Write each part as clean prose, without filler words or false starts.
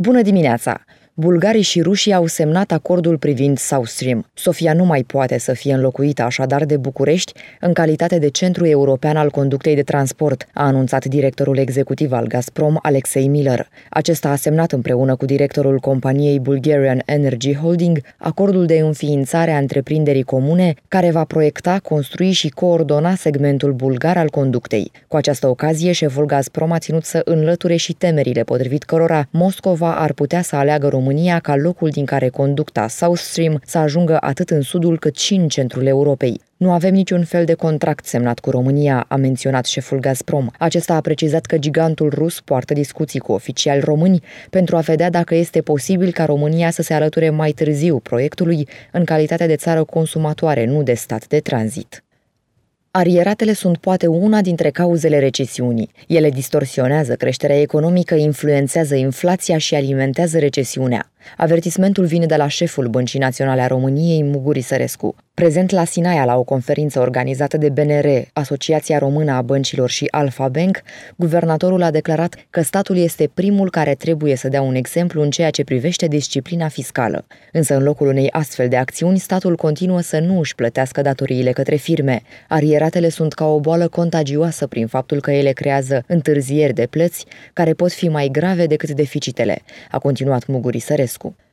Bună dimineața! Bulgarii și rușii au semnat acordul privind South Stream. Sofia nu mai poate să fie înlocuită așadar de București în calitate de centru european al conductei de transport, a anunțat directorul executiv al Gazprom, Alexei Miller. Acesta a semnat împreună cu directorul companiei Bulgarian Energy Holding acordul de înființare a întreprinderii comune care va proiecta, construi și coordona segmentul bulgar al conductei. Cu această ocazie, șeful Gazprom a ținut să înlăture și temerile potrivit cărora Moscova ar putea să aleagă România ca locul din care conducta South Stream să ajungă atât în sudul cât și în centrul Europei. Nu avem niciun fel de contract semnat cu România, a menționat șeful Gazprom. Acesta a precizat că gigantul rus poartă discuții cu oficiali români pentru a vedea dacă este posibil ca România să se alăture mai târziu proiectului în calitate de țară consumatoare, nu de stat de tranzit. Arieratele sunt poate una dintre cauzele recesiunii. Ele distorsionează creșterea economică, influențează inflația și alimentează recesiunea. Avertismentul vine de la șeful Băncii Naționale a României, Muguri Sărescu. Prezent la Sinaia la o conferință organizată de BNR, Asociația Română a Băncilor și Alpha Bank, guvernatorul a declarat că statul este primul care trebuie să dea un exemplu în ceea ce privește disciplina fiscală. Însă în locul unei astfel de acțiuni, statul continuă să nu își plătească datoriile către firme. Arieratele sunt ca o boală contagioasă prin faptul că ele creează întârzieri de plăți care pot fi mai grave decât deficitele, a continuat Muguri Sărescu.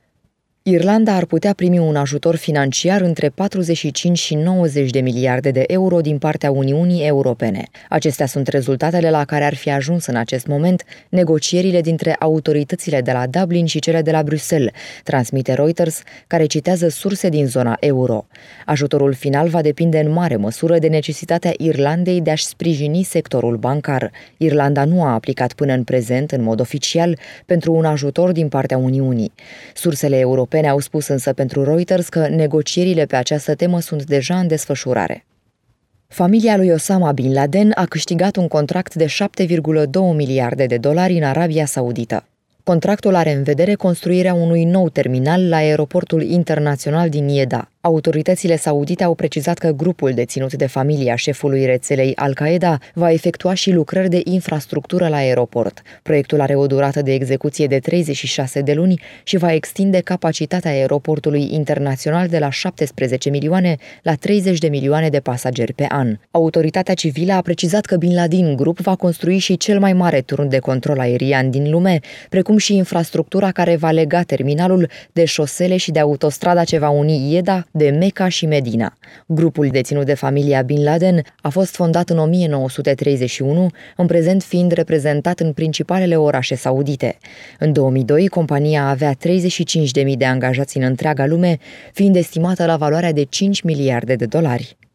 Irlanda ar putea primi un ajutor financiar între 45 și 90 de miliarde de euro din partea Uniunii Europene. Acestea sunt rezultatele la care ar fi ajuns în acest moment negocierile dintre autoritățile de la Dublin și cele de la Bruxelles, transmite Reuters, care citează surse din zona euro. Ajutorul final va depinde în mare măsură de necesitatea Irlandei de a-și sprijini sectorul bancar. Irlanda nu a aplicat până în prezent, în mod oficial, pentru un ajutor din partea Uniunii. Sursele europene au spus însă pentru Reuters că negocierile pe această temă sunt deja în desfășurare. Familia lui Osama Bin Laden a câștigat un contract de 7,2 miliarde de dolari în Arabia Saudită. Contractul are în vedere construirea unui nou terminal la aeroportul internațional din Jeddah. Autoritățile saudite au precizat că grupul deținut de familia șefului rețelei Al-Qaeda va efectua și lucrări de infrastructură la aeroport. Proiectul are o durată de execuție de 36 de luni și va extinde capacitatea aeroportului internațional de la 17 milioane la 30 de milioane de pasageri pe an. Autoritatea civilă a precizat că Bin Laden Group va construi și cel mai mare turn de control aerian din lume, precum și infrastructura care va lega terminalul de șosele și de autostrada ce va uni Jeddah de Mecca și Medina. Grupul deținut de familia Bin Laden a fost fondat în 1931, în prezent fiind reprezentat în principalele orașe saudite. În 2002, compania avea 35.000 de angajați în întreaga lume, fiind estimată la valoarea de 5 miliarde de dolari.